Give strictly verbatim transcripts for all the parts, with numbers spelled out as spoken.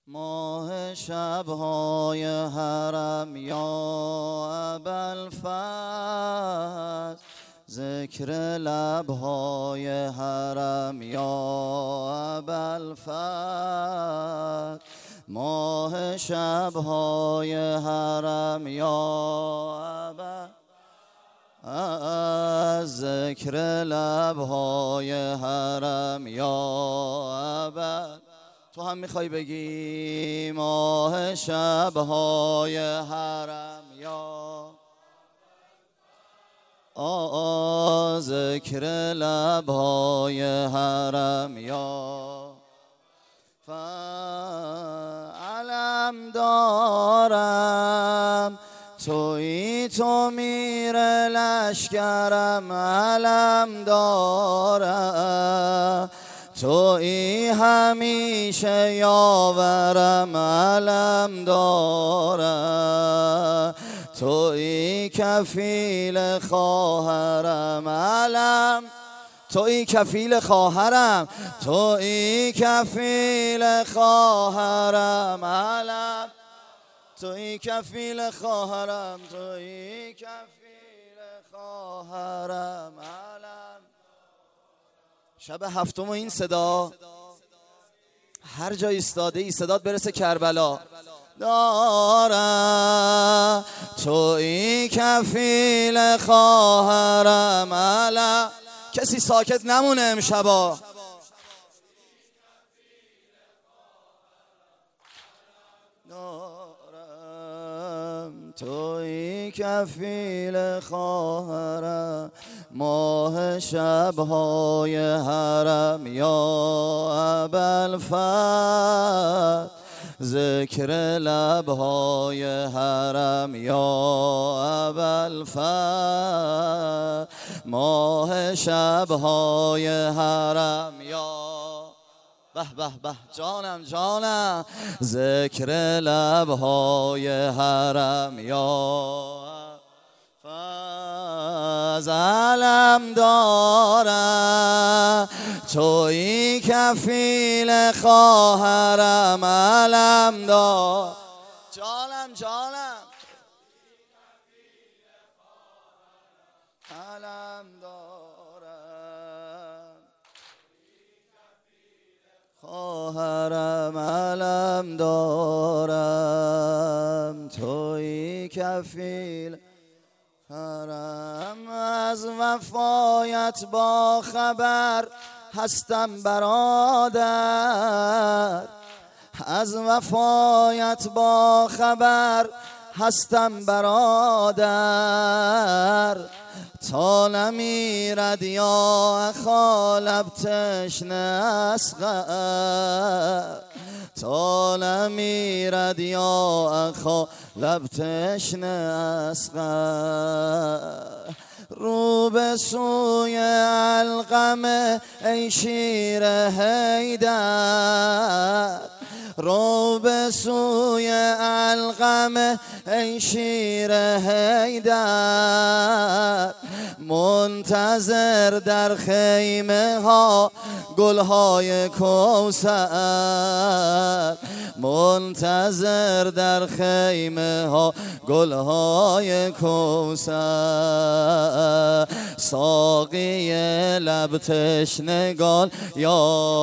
ماه شبهای حرم یا ابوالفضل، ذکر لبهای حرم یا ابوالفضل، ماه شبهای حرم یا ابوالفضل، از ذکر لبهای حرم یا ابوالفضل. تو هم میخوای بگی ماه شبهای حرم یا آ ذکر لبهای حرم یا فعلم دارم تویی تو میره لشکرم، علم دارم تویی همیشه یاورم، علم دارم تویی کفیل خواهرم، علم تویی کفیل خواهرم تویی کفیل خواهرم، علم تویی کفیل خواهرم تویی کفیل خواهرم، علم. شب هفتم و این صدا هر جا ایستاده ای صدات برسه کربلا. دارم تویی کفیل خواهرم، علم. کسی ساکت نمونه امشبا. دارم تویی کفیل خواهرم، ماه شبهای حرم یا ابوالفضل، ذکر لبهای حرم یا ابوالفضل، ماه شبهای حرم یا به به به جانم جانم، ذکر لبهای حرم یا علم دارم تویی کفیل خواهرم، علم دارم جانم جانم، علم دارم خواهرم، علم دارم تویی کفیل حرم. از وفایت با خبر هستم برادر، از وفایت با خبر هستم برادر، تا نمیرد یا اخا لب تشنه اصغر، تا نمیرد یا اخا لب تشنه اصغر. رو به سوی علقمه ای شیر حیدر، رو به سوی علقمه ای شیر حیدر، منتظر در خیمه ها گلهای کوثر، منتظر در خیمه ها گلهای کوثر. ساقی لب تشنگان یا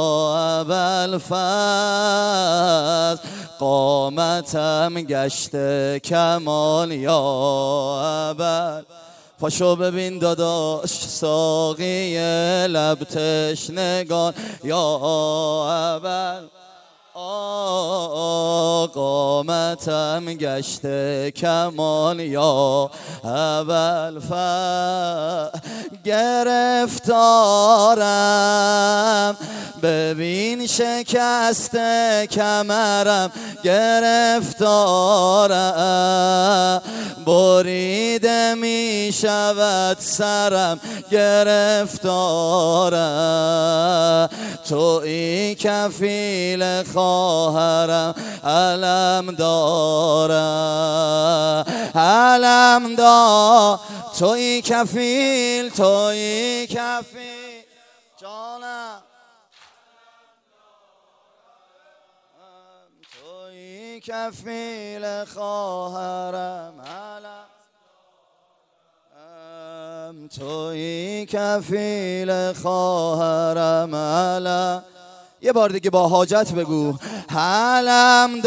ابوالفضل، قامتم گشته کمان یا ابوالفضل. پاشو ببین داداش ساقی لب تشنگان یا ابوالفضل، قامتم گشته کمان یا ابوالفضل. گرفتارم ببین شکسته کمرم، گرفتارم بریده می شود سرم، گرفتارم تویی کفیل خواهرم، علم دارم علم دارم تویی کفیل تویی کفیل جانم کفیل خواهرم علم تویی کفیل خواهرم علم. یه بار دیگه با حاجت بگو علم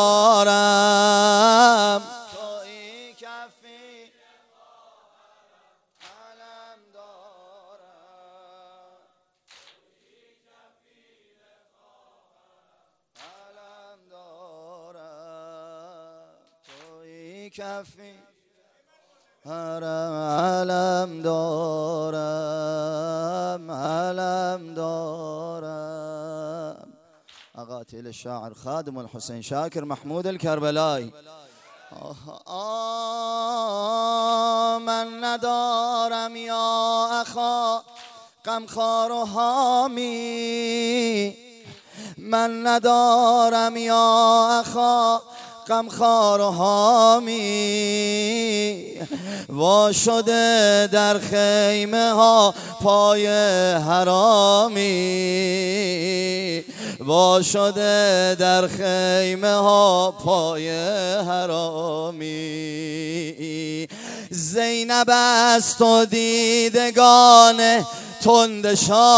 دارم تویی کفیل علم دارم علم دارم تویی کفیل علم دارم علم دارم. أقاتل الشاعر خادم الحسين شاكر محمود الكربلائي. آه من ندارم یا اخا غمخوار و حامی، من ندارم یا اخا غمخوار و حامی، وا شده در خیمه ها پای حرامی، وا شده در خیمه ها پای حرامی. زینب است و دیدگان تند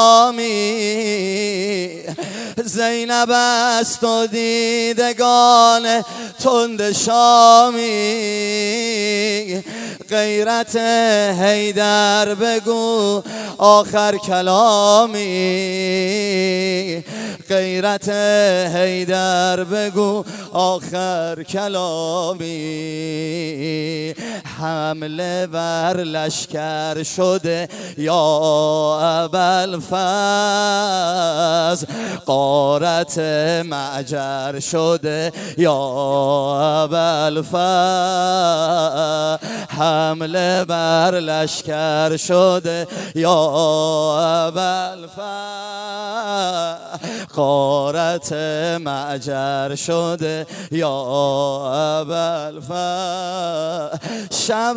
شامی، زینب است و دیدگان تند شامی. غیرت حیدر بگو آخر کلامی، غیرت حیدر بگو آخر کلامی. حمله بر لشکر شده یا ابوالفضل، غارت معجر شده یا ابوالفضل. حمله بر لشکر شده یا ابوالفضل، غارت معجر شده یا ابوالفضل. شب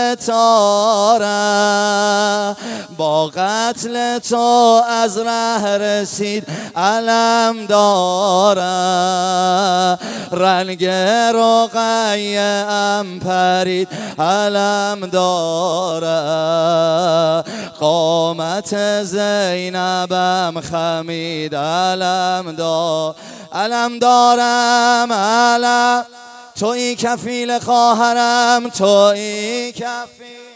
تاره با قتل تو از ره رسید علم داره، رنگ رقیه ام پرید علم داره، قامت زینبم خمید علم دار علم دارم علم تویی کفیل خواهرم تویی کفیل